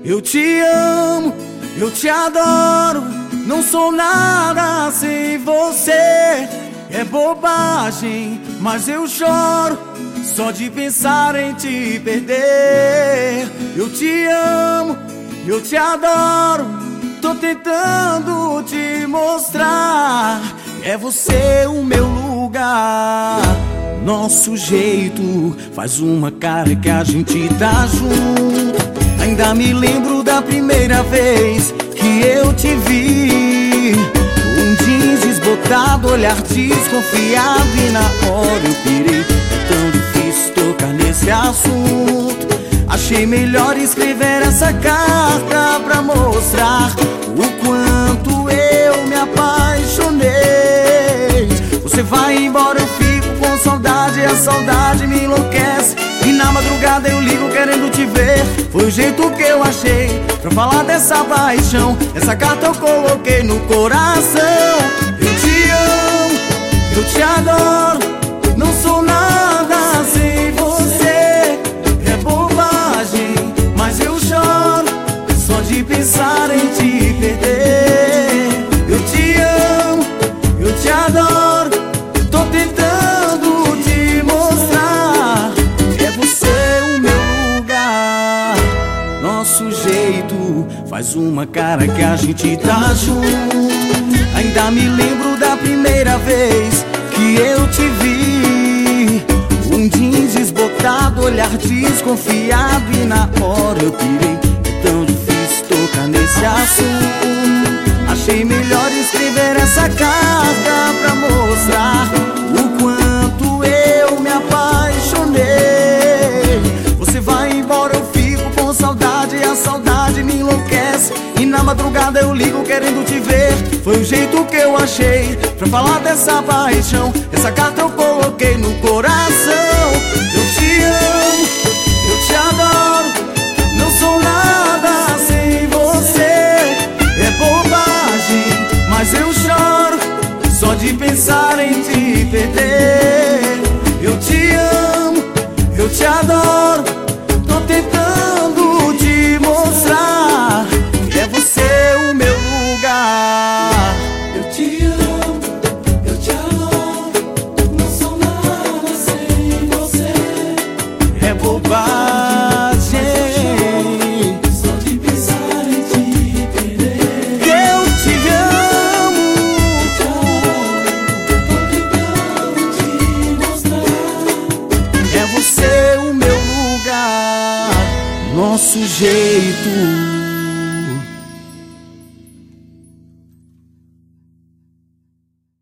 Eu te amo, eu te adoro, não sou nada sem você. É bobagem, mas eu choro só de pensar em te perder. Eu te amo, eu te adoro, tô tentando te mostrar. É você o meu lugar. Nosso jeito faz uma cara que a gente tá junto. Ainda me lembro da primeira vez que eu te vi. Um jeans desbotado, olhar desconfiado, e na hora eu pirei. É tão difícil tocar nesse assunto. Achei melhor escrever essa carta pra mostrar o quanto eu me apaixonei. Você vai embora, eu fico com saudade, a saudade me enlouquece. E na madrugada eu ligo querendo te ver. Foi o jeito que eu achei pra falar dessa paixão. Essa carta eu coloquei no coração. Eu te amo, eu te adoro, não sou nada sem você. É bobagem, mas eu choro só de pensar em te perder. Eu te amo, eu te adoro, tô tentando te mostrar. É você o meu lugar. Nosso jeito faz uma cara que a gente tá junto. Ainda me lembro da primeira vez que eu te vi. Um jeans desbotado, olhar desconfiado, e na hora eu pirei. É tão difícil tocar nesse assunto. Achei melhor escrever essa carta pra mostrar o quanto eu me apaixonei. Você vai embora, eu fico com saudade, a saudade me enlouquece. E na madrugada eu ligo querendo te ver. Foi o jeito que eu achei pra falar dessa paixão. Essa carta eu coloquei no coração. Eu te amo, eu te adoro, não sou nada sem você. É bobagem, mas eu choro só de pensar em te perder. Eu te amo, eu te adoro, tô tentando te mostrar. É você o meu lugar. Eu te amo, eu te adoro, não sou nada sem você. É bobagem, Só de pensar em te perder. eu te amo. Tô tentando te mostrar. É você o meu lugar. Nosso jeito